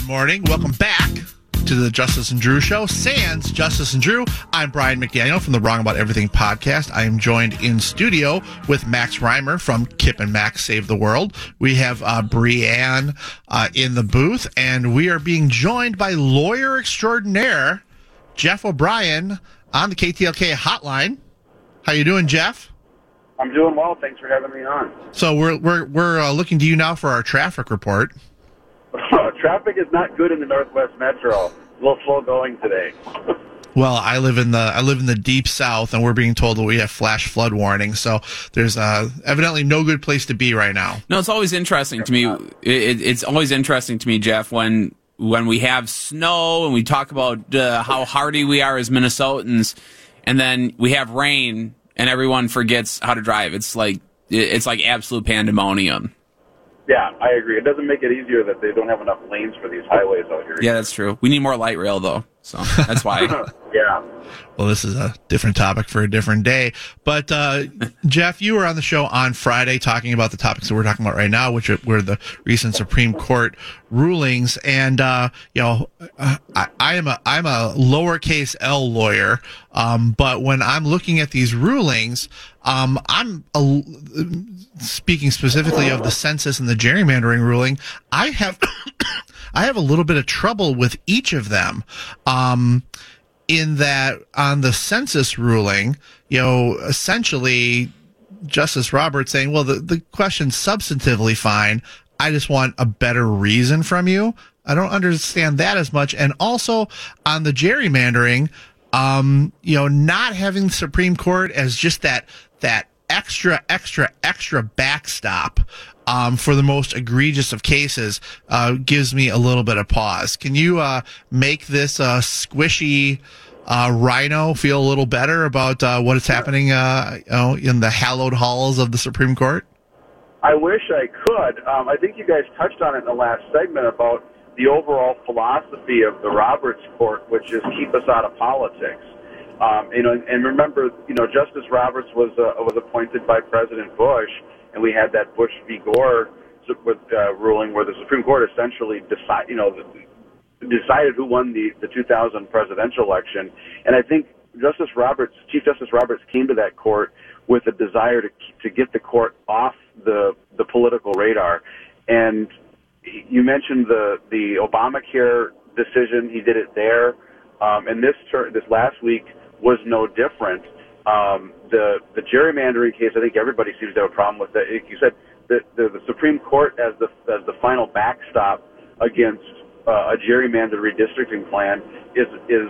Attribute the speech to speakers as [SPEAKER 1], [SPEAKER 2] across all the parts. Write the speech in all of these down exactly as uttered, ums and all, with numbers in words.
[SPEAKER 1] Good morning. Welcome back to the Justice and Drew Show. Sans Justice and Drew. I'm Brian McDaniel from the Wrong About Everything podcast. I am joined in studio with Max Reimer from Kip and Max Save the World. We have uh, Brianne uh, in the booth, and we are being joined by lawyer extraordinaire Jeff O'Brien on the K T L K hotline. How you doing, Jeff?
[SPEAKER 2] I'm doing well. Thanks for having me on.
[SPEAKER 1] So we're we're we're uh, looking to you now for our traffic report.
[SPEAKER 2] Traffic is not good in the Northwest Metro. A little slow going today.
[SPEAKER 1] Well, I live in the I live in the deep south, and we're being told that we have flash flood warnings. So there's uh, evidently no good place to be right now.
[SPEAKER 3] No, it's always interesting to me. It, it's always interesting to me, Jeff, when when we have snow and we talk about uh, how hardy we are as Minnesotans, and then we have rain and everyone forgets how to drive. It's like it's like absolute pandemonium.
[SPEAKER 2] Yeah, I agree. It doesn't make it easier that they don't have enough lanes for these highways out here.
[SPEAKER 3] Yeah, that's true. We need more light rail, though, so that's why.
[SPEAKER 2] Yeah.
[SPEAKER 1] Well, this is a different topic for a different day. But, uh, Jeff, you were on the show on Friday talking about the topics that we're talking about right now, which were the recent Supreme Court rulings. And, uh, you know, I, I am a, I'm a lowercase L lawyer. Um, but when I'm looking at these rulings, um, I'm a, speaking specifically of the census and the gerrymandering ruling. I have, I have a little bit of trouble with each of them. Um, in that on the census ruling, you know, essentially Justice Roberts saying, well, the, the question's substantively fine. I just want a better reason from you. I don't understand that as much. And also on the gerrymandering, um, you know, not having the Supreme Court as just that, that extra, extra, extra backstop, um, for the most egregious of cases, uh, gives me a little bit of pause. Can you, uh, make this, uh, squishy, uh, rhino feel a little better about, uh, what is happening, uh, you know, in the hallowed halls of the Supreme Court?
[SPEAKER 2] I wish I could. Um, I think you guys touched on it in the last segment about the overall philosophy of the Roberts Court, which is keep us out of politics. Um, you know, and, and remember, you know, Justice Roberts was uh, was appointed by President Bush, and we had that Bush v. Gore uh, ruling where the Supreme Court essentially decide, you know, decided who won the, the two thousand presidential election. And I think Justice Roberts, Chief Justice Roberts, came to that court with a desire to to get the court off the the political radar. And you mentioned the the Obamacare decision; he did it there, um, and this ter- this last week was no different. Um, the the gerrymandering case, I think everybody seems to have a problem with that. You said the, the the Supreme Court as the as the final backstop against uh, a gerrymandered redistricting plan is is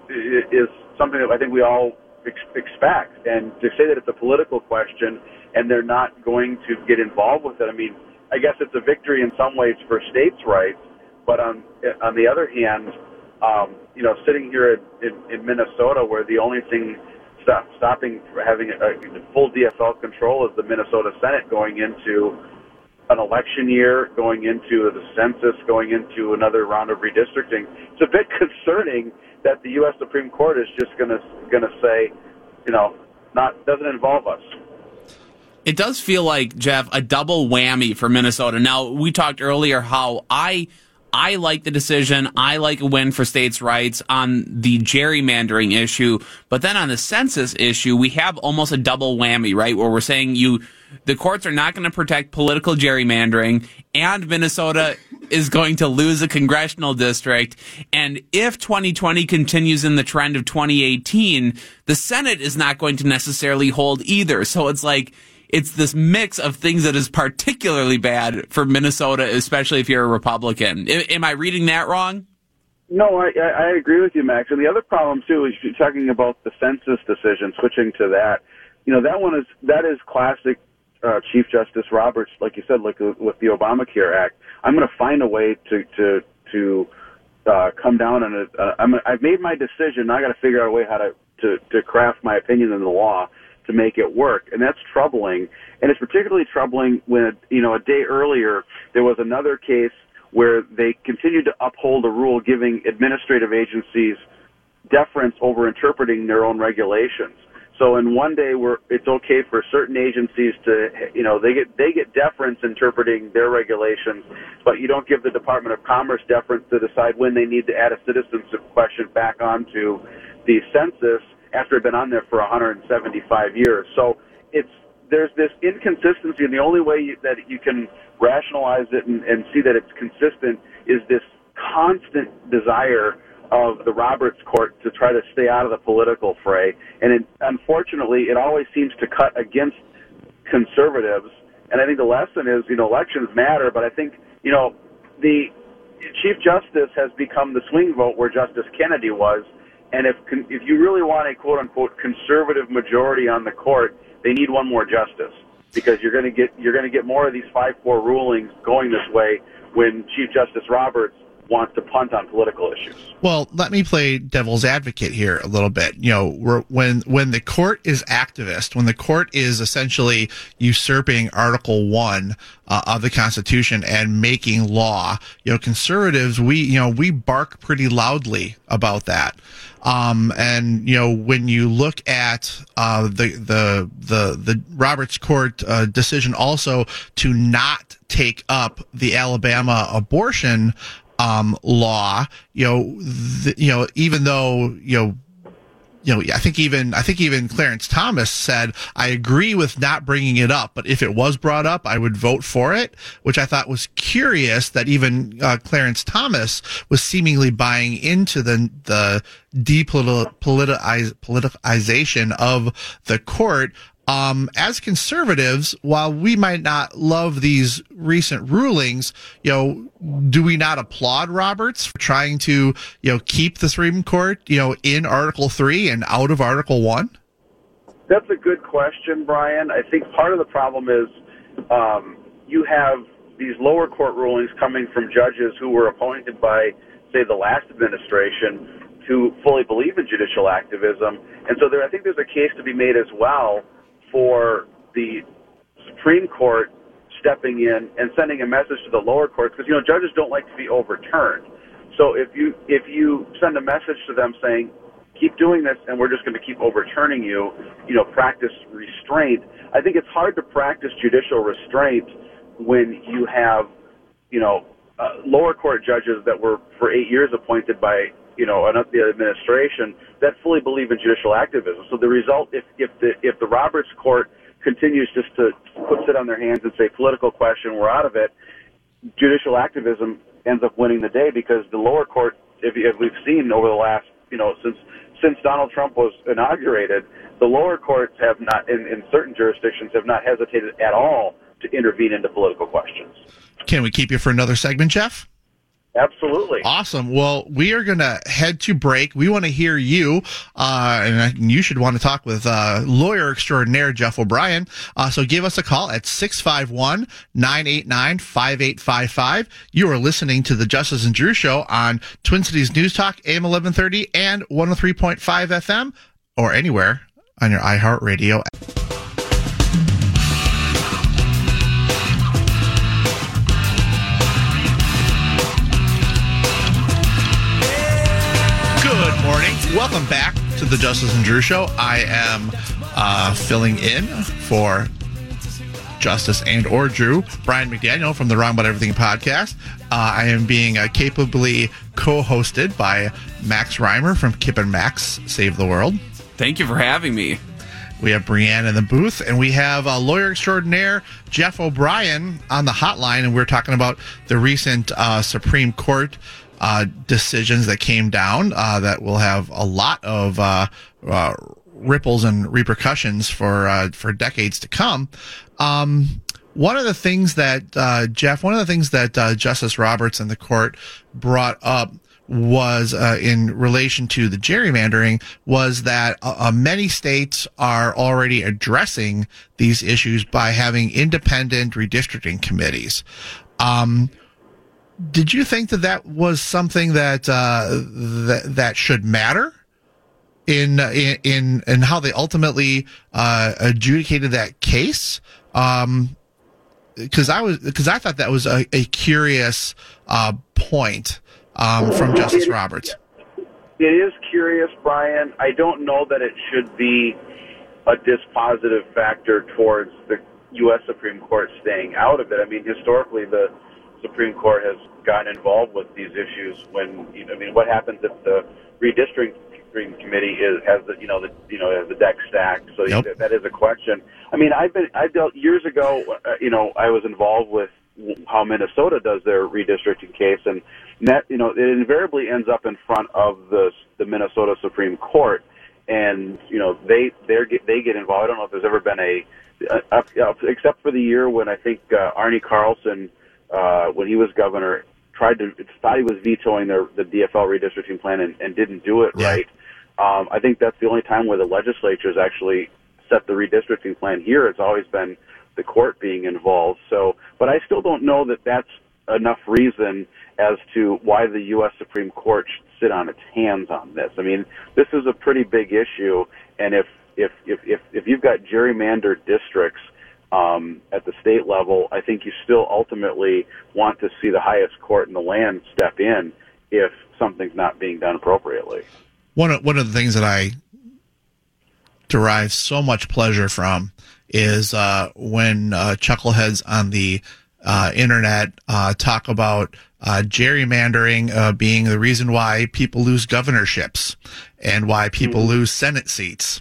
[SPEAKER 2] is something that I think we all ex- expect. And to say that it's a political question and they're not going to get involved with it, I mean, I guess it's a victory in some ways for states' rights, but on on the other hand, um, you know, sitting here in, in, in Minnesota, where the only thing stop, stopping having a, a full D F L control is the Minnesota Senate going into an election year, going into the census, going into another round of redistricting, it's a bit concerning that the U S Supreme Court is just going to going to say, you know, not doesn't involve us.
[SPEAKER 3] It does feel like, Jeff, a double whammy for Minnesota. Now, we talked earlier how I I like the decision. I like a win for states' rights on the gerrymandering issue. But then on the census issue, we have almost a double whammy, right, where we're saying you the courts are not going to protect political gerrymandering, and Minnesota is going to lose a congressional district. And if twenty twenty continues in the trend of twenty eighteen, the Senate is not going to necessarily hold either. So it's like it's this mix of things that is particularly bad for Minnesota, especially if you're a Republican. I, am I reading that wrong?
[SPEAKER 2] No, I, I agree with you, Max. And the other problem, too, is you're talking about the census decision, switching to that. You know, that one is, that is classic uh, Chief Justice Roberts, like you said, like with the Obamacare Act. I'm going to find a way to, to, to uh, come down on it. Uh, I'm, I've made my decision. Now I got to figure out a way how to, to, to craft my opinion in the law to make it work. And that's troubling. And it's particularly troubling when, you know, a day earlier, there was another case where they continued to uphold a rule giving administrative agencies deference over interpreting their own regulations. So in one day, we're, it's okay for certain agencies to, you know, they get they get deference interpreting their regulations, but you don't give the Department of Commerce deference to decide when they need to add a citizenship question back onto the census after it's been on there for one hundred seventy-five years. So it's there's this inconsistency, and the only way you, that you can rationalize it and, and see that it's consistent is this constant desire of the Roberts Court to try to stay out of the political fray. And it, unfortunately, it always seems to cut against conservatives. And I think the lesson is, you know, elections matter, but I think, you know, the Chief Justice has become the swing vote where Justice Kennedy was. And if if you really want a quote-unquote conservative majority on the court, they need one more justice, because you're going to get you're going to get more of these five four rulings going this way when Chief Justice Roberts wants to punt on political issues.
[SPEAKER 1] Well, let me play devil's advocate here a little bit. You know, we're, when when the court is activist, when the court is essentially usurping Article One uh, of the Constitution and making law, you know, conservatives, we you know we bark pretty loudly about that. Um, and you know, when you look at uh, the the the the Roberts Court uh, decision also to not take up the Alabama abortion Um, law, you know, the, you know, even though, you know, you know, I think even, I think even Clarence Thomas said, I agree with not bringing it up, but if it was brought up, I would vote for it, which I thought was curious that even, uh, Clarence Thomas was seemingly buying into the, the depoliticize, politicization of the court. Um, as conservatives, while we might not love these recent rulings, you know, do we not applaud Roberts for trying to, you know, keep the Supreme Court, you know, in Article three and out of Article one?
[SPEAKER 2] That's a good question, Brian. I think part of the problem is um, you have these lower court rulings coming from judges who were appointed by, say, the last administration, who fully believe in judicial activism. And so there, I think there's a case to be made as well for the Supreme Court stepping in and sending a message to the lower courts, because, you know, judges don't like to be overturned. So if you if you send a message to them saying, keep doing this and we're just going to keep overturning you, you know, practice restraint. I think it's hard to practice judicial restraint when you have, you know, uh, lower court judges that were for eight years appointed by, you know, an, the administration that fully believe in judicial activism. So the result, if if the if the Roberts Court continues just to put sit on their hands and say political question, we're out of it, judicial activism ends up winning the day, because the lower court, if, if we've seen over the last, you know, since since Donald Trump was inaugurated, the lower courts have not, in, in certain jurisdictions, have not hesitated at all to intervene into political questions.
[SPEAKER 1] Can we keep you for another segment, Jeff?
[SPEAKER 2] Absolutely.
[SPEAKER 1] Awesome. Well, we are going to head to break. We want to hear you, uh, and you should want to talk with uh, lawyer extraordinaire Jeff O'Brien. Uh, so give us a call at six five one, nine eight nine, five eight five five. You are listening to the Justice and Drew Show on Twin Cities News Talk, A M eleven thirty and one oh three point five F M, or anywhere on your iHeartRadio app. Welcome back to the Justice and Drew Show. I am uh, filling in for Justice and or Drew, Brian McDaniel from the Wrong About Everything podcast. Uh, I am being uh, capably co-hosted by Max Reimer from Kip and Max Save the World.
[SPEAKER 3] Thank you for having me.
[SPEAKER 1] We have Brianne in the booth, and we have uh, lawyer extraordinaire Jeff O'Brien on the hotline, and we're talking about the recent uh, Supreme Court Uh, decisions that came down uh, that will have a lot of uh, uh, ripples and repercussions for uh, for decades to come. Um, one of the things that uh, Jeff, one of the things that uh, Justice Roberts and the court brought up was uh, in relation to the gerrymandering was that uh, many states are already addressing these issues by having independent redistricting committees. Um, Did you think that that was something that uh, that, that should matter in in in, in how they ultimately uh, adjudicated that case? Um, because I was because I thought that was a, a curious uh, point um, from Justice Roberts.
[SPEAKER 2] It is curious, Brian. I don't know that it should be a dispositive factor towards the U S Supreme Court staying out of it. I mean, historically, the Supreme Court has gotten involved with these issues when, you know, I mean, what happens if the redistricting committee is has the, you know, the, you know, has the deck stacked? So
[SPEAKER 1] yep.
[SPEAKER 2] that, that is a question. I mean, I've been, I dealt years ago, uh, you know, I was involved with how Minnesota does their redistricting case, and that, you know, it invariably ends up in front of the the Minnesota Supreme Court, and you know, they they they get involved. I don't know if there's ever been a, a, a except for the year when I think uh, Arne Carlson, uh, when he was governor, tried to thought he was vetoing their the D F L redistricting plan and, and didn't do it
[SPEAKER 1] yeah.
[SPEAKER 2] right. Um, I think that's the only time where the legislature has actually set the redistricting plan. Here, it's always been the court being involved. So, but I still don't know that that's enough reason as to why the U S Supreme Court should sit on its hands on this. I mean, this is a pretty big issue, and if if if if, if you've got gerrymandered districts um, at the state level, I think you still ultimately want to see the highest court in the land step in if something's not being done appropriately.
[SPEAKER 1] One of, one of the things that I derive so much pleasure from is uh, when uh, chuckleheads on the uh, internet uh, talk about uh, gerrymandering uh, being the reason why people lose governorships and why people mm-hmm. lose Senate seats.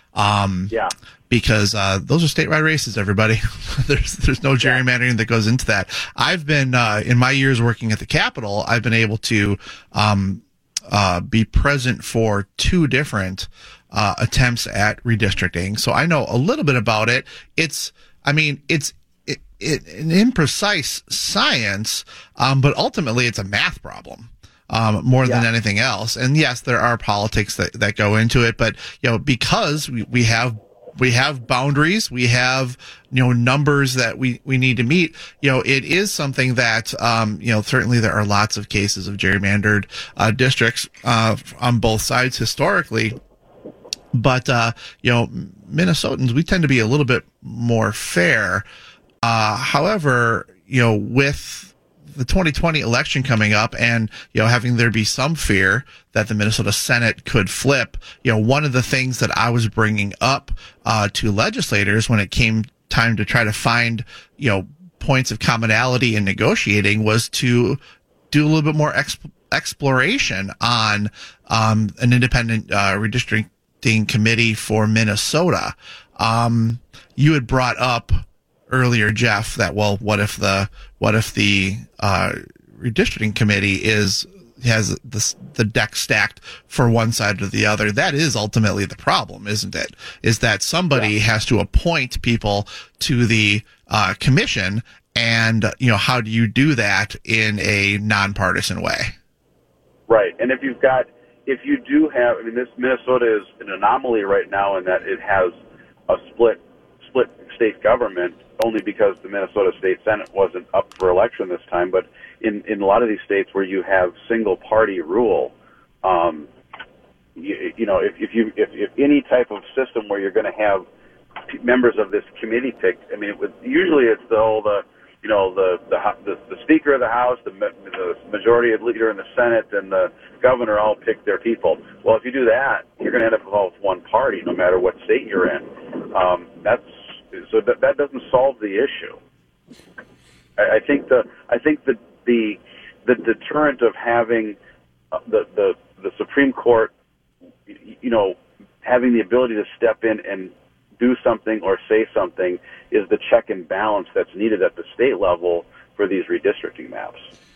[SPEAKER 1] Um,
[SPEAKER 2] yeah.
[SPEAKER 1] Because uh, those are statewide races, everybody. there's there's no gerrymandering that goes into that. I've been, uh, in my years working at the Capitol, I've been able to um, uh, be present for two different Uh, attempts at redistricting. So I know a little bit about it. It's, I mean, it's it, it, an imprecise science, um, but ultimately it's a math problem. Um, more yeah. than anything else. And yes, there are politics that, that go into it, but, you know, because we, we have, we have boundaries, we have, you know, numbers that we, we need to meet, you know, it is something that, um, you know, certainly there are lots of cases of gerrymandered, uh, districts, uh, on both sides historically. But, uh, you know, Minnesotans, we tend to be a little bit more fair. Uh, however, you know, with the twenty twenty election coming up and, you know, having there be some fear that the Minnesota Senate could flip, you know, one of the things that I was bringing up, uh, to legislators when it came time to try to find, you know, points of commonality in negotiating was to do a little bit more exp- exploration on, um, an independent, uh, redistricting committee for Minnesota. Um, you had brought up earlier, Jeff, that, well, what if the, what if the, uh, redistricting committee is, has the, the deck stacked for one side or the other? That is ultimately the problem, isn't it? Is that somebody yeah. has to appoint people to the, uh, commission, and, you know, how do you do that in a nonpartisan way?
[SPEAKER 2] Right. And if you've got, If you do have, I mean, this Minnesota is an anomaly right now in that it has a split split state government only because the Minnesota State Senate wasn't up for election this time. But in, in a lot of these states where you have single party rule, um, you, you know, if, if you if, if any type of system where you're going to have members of this committee picked, I mean, it would, usually it's the all the you know, the, the the the Speaker of the House, the, the majority of leader in the Senate, and the governor all pick their people. Well, if you do that, you're going to end up with all one party, no matter what state you're in. Um, that's so that that doesn't solve the issue. I, I think the I think the the the deterrent of having the the the Supreme Court, you know, having the ability to step in and do something or say something is the check and balance that's needed at the state level for these redistricting maps.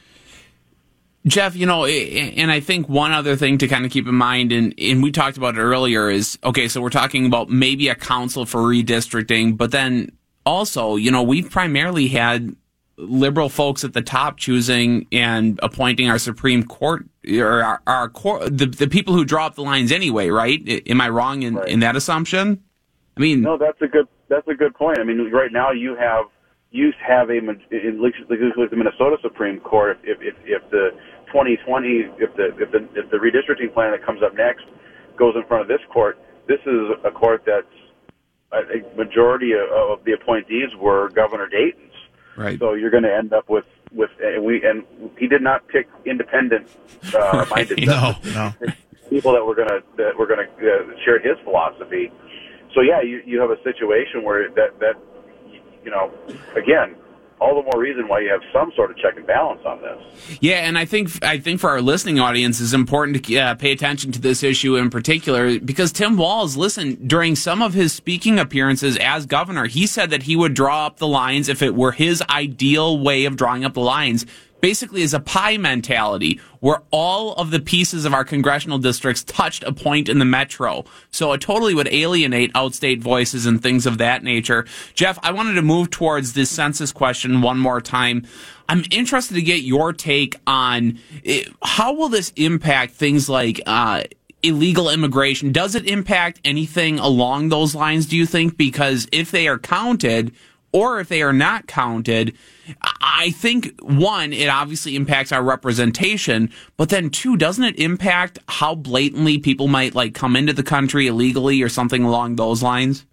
[SPEAKER 3] Jeff, you know, and I think one other thing to kind of keep in mind, and, and we talked about it earlier, is, okay, so we're talking about maybe a council for redistricting, but then also, you know, we've primarily had liberal folks at the top choosing and appointing our Supreme Court, or our, our court, the, the people who draw up the lines anyway, right? Am I wrong in, right. in that assumption? I mean,
[SPEAKER 2] no, that's a good that's a good point. I mean, right now you have you have a in the Minnesota Supreme Court. If if if the twenty twenty if the if the if the redistricting plan that comes up next goes in front of this court, this is a court that's a majority of the appointees were Governor Dayton's.
[SPEAKER 3] Right.
[SPEAKER 2] So you're going to end up with with and we and he did not pick independent uh, minded
[SPEAKER 1] no no
[SPEAKER 2] people that were going to that were going to uh, share his philosophy. so yeah, you, you have a situation where that, that, you know, again, all the more reason why you have some sort of check and balance on this.
[SPEAKER 3] Yeah, and I think I think for our listening audience, it's important to uh, pay attention to this issue in particular because Tim Walz, listen, during some of his speaking appearances as governor, he said that he would draw up the lines if it were his ideal way of drawing up the lines. Basically is a pie mentality where all of the pieces of our congressional districts touched a point in the metro. So it totally would alienate outstate voices and things of that nature. Jeff, I wanted to move towards this census question one more time. I'm interested to get your take on it, how will this impact things like uh, illegal immigration? Does it impact anything along those lines, do you think? Because if they are counted, or if they are not counted, I think, one, it obviously impacts our representation, but then, two, doesn't it impact how blatantly people might, like, come into the country illegally or something along those lines?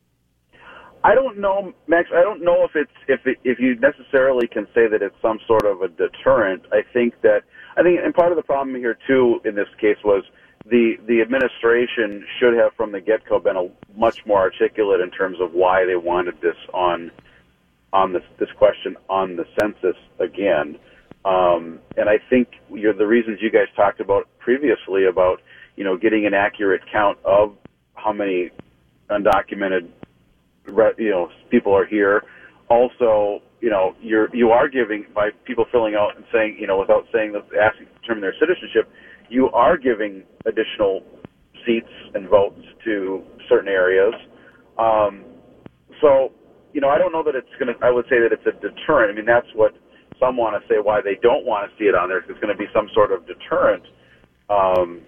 [SPEAKER 2] I don't know, Max. I don't know if it's if it, if you necessarily can say that it's some sort of a deterrent. I think that I think, and part of the problem here, too, in this case was the the administration should have from the get-go been a much more articulate in terms of why they wanted this on on this this question on the census again. Um, and I think you're, the reasons you guys talked about previously about, you know, getting an accurate count of how many undocumented, you know, people are here. Also, you know, you're you are giving by people filling out and saying, you know, without saying that asking to determine their citizenship, you are giving additional seats and votes to certain areas. Um, so, you know, I don't know that it's going to, I would say that it's a deterrent. I mean, that's what some want to say why they don't want to see it on there. It's going to be some sort of deterrent. Um,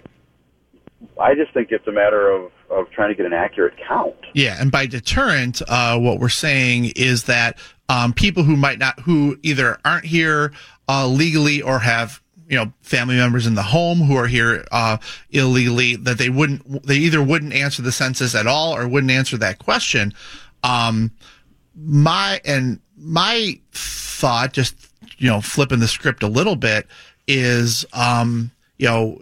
[SPEAKER 2] I just think it's a matter of, of trying to get an accurate count.
[SPEAKER 1] Yeah, and by deterrent, uh, what we're saying is that um, people who might not, who either aren't here uh, legally or have, you know, family members in the home who are here uh, illegally, that they wouldn't, they either wouldn't answer the census at all or wouldn't answer that question. Um, my and my thought, just you know, flipping the script a little bit, is um, you know,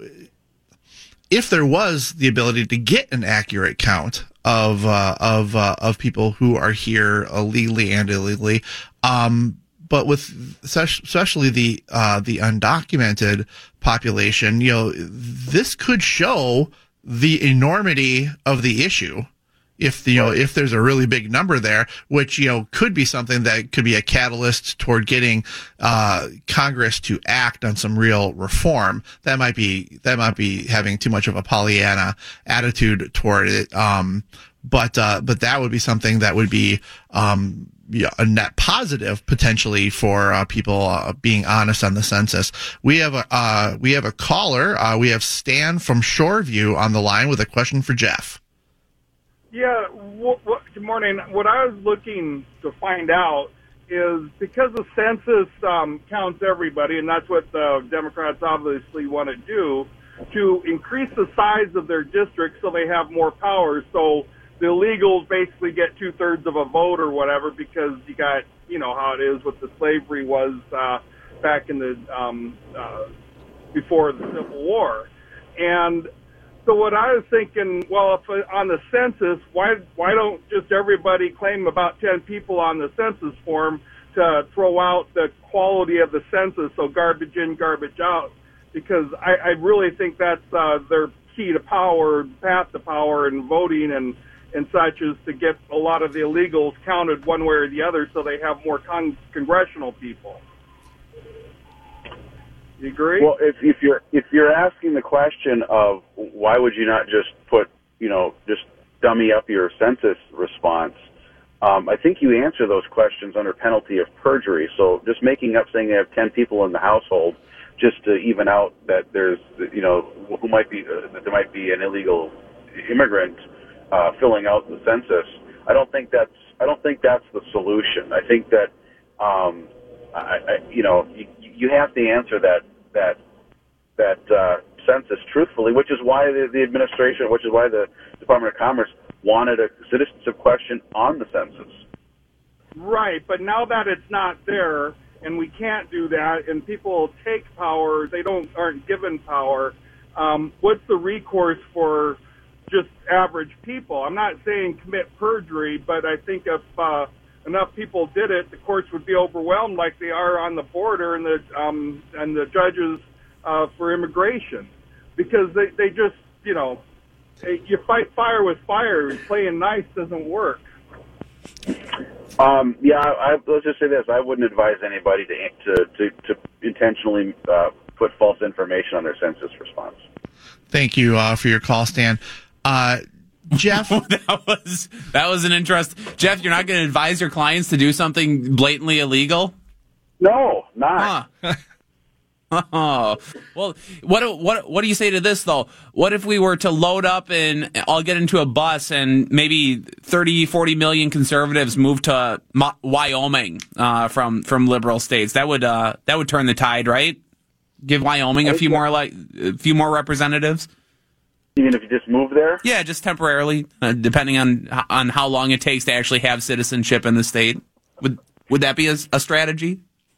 [SPEAKER 1] if there was the ability to get an accurate count of uh, of uh, of people who are here illegally and illegally. Um, But with especially the uh, the undocumented population, you know, this could show the enormity of the issue. If the, you know, if there's a really big number there, which, you know, could be something that could be a catalyst toward getting uh, Congress to act on some real reform, that might be that might be having too much of a Pollyanna attitude toward it. Um, but uh, but that would be something that would be um, yeah, a net positive potentially for uh, people uh, being honest on the census. We have a uh, we have a caller. Uh, we have Stan from Shoreview on the line with a question for Jeff.
[SPEAKER 4] Yeah. What, what, good morning. What I was looking to find out is because the census um, counts everybody, and that's what the Democrats obviously want to do, to increase the size of their district so they have more power. So the illegals basically get two-thirds of a vote or whatever, because you got, you know, how it is with the slavery was uh, back in the, um, uh, before the Civil War. And so what I was thinking, well, if uh, on the census, why why don't just everybody claim about ten people on the census form to throw out the quality of the census, so garbage in, garbage out? Because I, I really think that's uh, their key to power, path to power and voting and and such, is to get a lot of the illegals counted one way or the other so they have more con- congressional people. You agree?
[SPEAKER 2] Well, if, if you're if you're asking the question of why would you not just put, you know, just dummy up your census response, um, I think you answer those questions under penalty of perjury. So just making up saying they have ten people in the household just to even out that there's, you know, who might be uh, that there might be an illegal immigrant uh, filling out the census. I don't think that's I don't think that's the solution. I think that um, I, I, you know you, you have to answer that that that uh, census truthfully, which is why the, the administration, which is why the Department of Commerce wanted a citizenship question on the census.
[SPEAKER 4] Right, but now that it's not there, and we can't do that, and people take power, they don't aren't given power. Um, what's the recourse for just average people. I'm not saying commit perjury, but I think if uh, enough people did it, the courts would be overwhelmed like they are on the border and the um, and the judges uh, for immigration, because they, they just, you know, you fight fire with fire. Playing nice doesn't work.
[SPEAKER 2] Um, yeah, I, I, let's just say this. I wouldn't advise anybody to to, to, to intentionally uh, put false information on their census response.
[SPEAKER 1] Thank you uh, for your call, Stan. Uh, Jeff?
[SPEAKER 3] that was that was an interest. Jeff, you're not going to advise your clients to do something blatantly illegal?
[SPEAKER 2] No, not.
[SPEAKER 3] Huh. Oh, well, what what what do you say to this though? What if we were to load up and all get into a bus and maybe thirty, forty million conservatives move to Wyoming uh, from from liberal states? That would uh, that would turn the tide, right? Give Wyoming a few more like a few more representatives.
[SPEAKER 2] You mean if you just move there?
[SPEAKER 3] Yeah, just temporarily, uh, depending on on how long it takes to actually have citizenship in the state. Would would that be a, a strategy?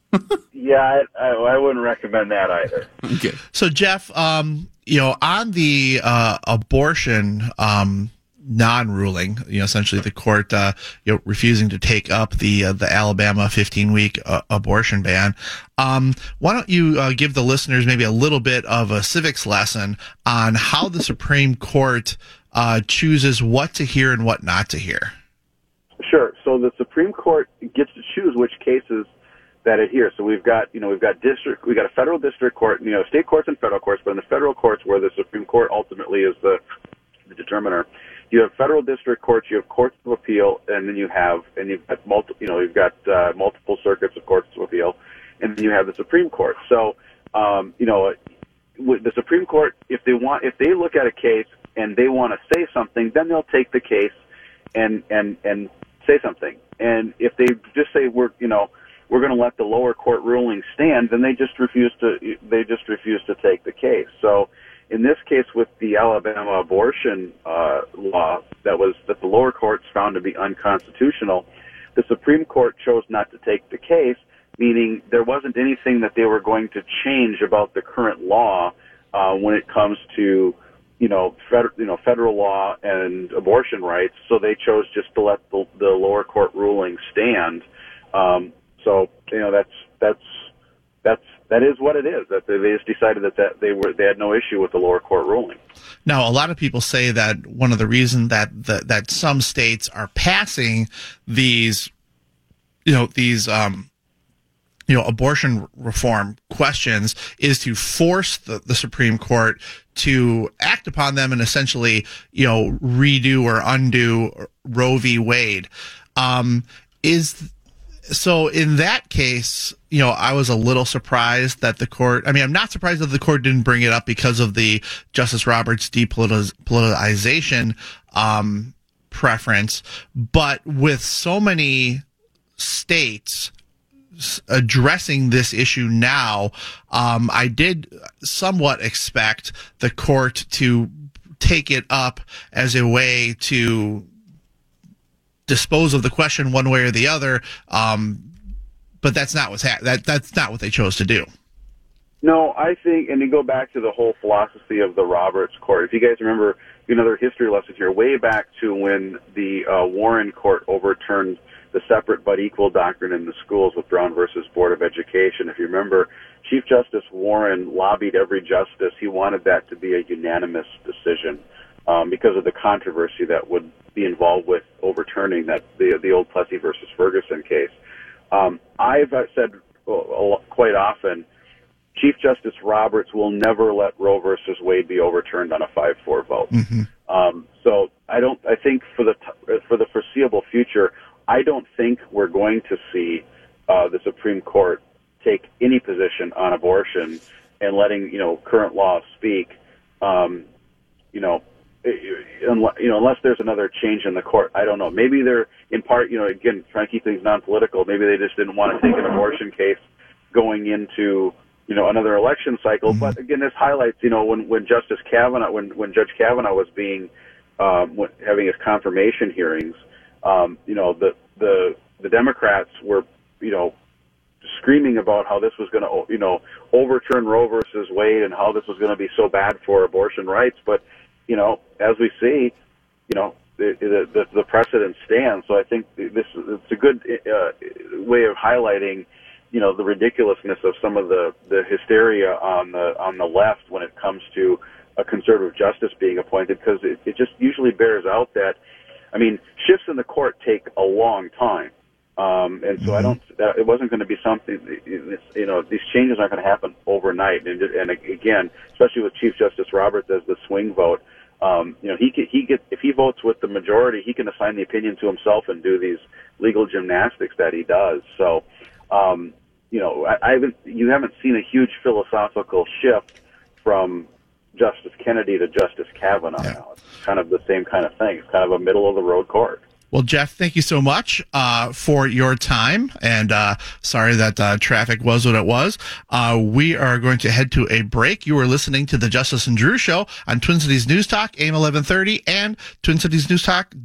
[SPEAKER 2] Yeah, I, I, I wouldn't recommend that either.
[SPEAKER 3] Okay.
[SPEAKER 1] So, Jeff, um, you know, on the uh, abortion um, non-ruling, you know, essentially the court, uh, you know, refusing to take up the uh, the Alabama fifteen-week uh, abortion ban. Um, why don't you uh, give the listeners maybe a little bit of a civics lesson on how the Supreme Court uh, chooses what to hear and what not to hear?
[SPEAKER 2] Sure. So the Supreme Court gets to choose which cases that adhere. So we've got, you know, we've got district, we've got a federal district court, you know, state courts and federal courts, but in the federal courts where the Supreme Court ultimately is the, the determiner, you have federal district courts, you have courts of appeal, and then you have, and you've got multiple, you know, you've got uh, multiple circuits of courts of appeal, and then you have the Supreme Court. So, um, you know, with the Supreme Court, if they want, if they look at a case and they want to say something, then they'll take the case and and and say something. And if they just say we're, you know, we're going to let the lower court ruling stand, then they just refuse to, they just refuse to take the case. So in this case with the Alabama abortion uh, law that was, that the lower courts found to be unconstitutional, the Supreme Court chose not to take the case, meaning there wasn't anything that they were going to change about the current law uh, when it comes to, you know, federal, you know, federal law and abortion rights. So they chose just to let the, the lower court ruling stand. Um, So, you know, that's, that's, that's, that is what it is. That they just decided that, that they were, they had no issue with the lower court ruling.
[SPEAKER 1] Now, a lot of people say that one of the reasons that, the, that some states are passing these, you know, these, um, you know, abortion reform questions is to force the, the Supreme Court to act upon them and essentially, you know, redo or undo Roe v. Wade. Um, is, So in that case, you know, I was a little surprised that the court, I mean, I'm not surprised that the court didn't bring it up because of the Justice Roberts depoliticization um, preference. But with so many states addressing this issue now, um, I did somewhat expect the court to take it up as a way to dispose of the question one way or the other, um, but that's not what's ha- that that's not what they chose to do.
[SPEAKER 2] No, I think, and to go back to the whole philosophy of the Roberts Court, if you guys remember another history lesson here, way back to when the uh, Warren Court overturned the separate but equal doctrine in the schools with Brown versus Board of Education. If you remember, Chief Justice Warren lobbied every justice. He wanted that to be a unanimous decision um, because of the controversy that would be involved with overturning that the the old Plessy versus Ferguson case. Um, I've said quite often, Chief Justice Roberts will never let Roe versus Wade be overturned on a five four vote.
[SPEAKER 1] Mm-hmm.
[SPEAKER 2] Um, so I don't. I think for the for the foreseeable future, I don't think we're going to see uh, the Supreme Court take any position on abortion and letting you know current law speak. Um, you know. You know, unless there's another change in the court, I don't know. Maybe they're in part, you know, again, trying to keep things non-political. Maybe they just didn't want to take an abortion case going into, you know, another election cycle. Mm-hmm. But again, this highlights, you know, when when Justice Kavanaugh, when when Judge Kavanaugh was being um, when, having his confirmation hearings, um, you know, the the the Democrats were, you know, screaming about how this was going to, you know, overturn Roe versus Wade and how this was going to be so bad for abortion rights, but you know, as we see, you know, the the, the precedent stands. So I think this it's a good uh, way of highlighting, you know, the ridiculousness of some of the, the hysteria on the on the left when it comes to a conservative justice being appointed, because it, it just usually bears out that, I mean, shifts in the court take a long time. Um, and so mm-hmm. I don't, that, it wasn't going to be something, it's, you know, these changes aren't going to happen overnight. And, and again, especially with Chief Justice Roberts as the swing vote, um, you know, he he get if he votes with the majority, he can assign the opinion to himself and do these legal gymnastics that he does. So, um, you know, I, I haven't, you haven't seen a huge philosophical shift from Justice Kennedy to Justice Kavanaugh yeah. now. It's kind of the same kind of thing. It's kind of a middle-of-the-road court.
[SPEAKER 1] Well, Jeff, thank you so much uh, for your time, and uh, sorry that uh, traffic was what it was. Uh, we are going to head to a break. You are listening to the Justice and Drew Show on Twin Cities News Talk, A M eleven thirty, and Twin Cities News Talk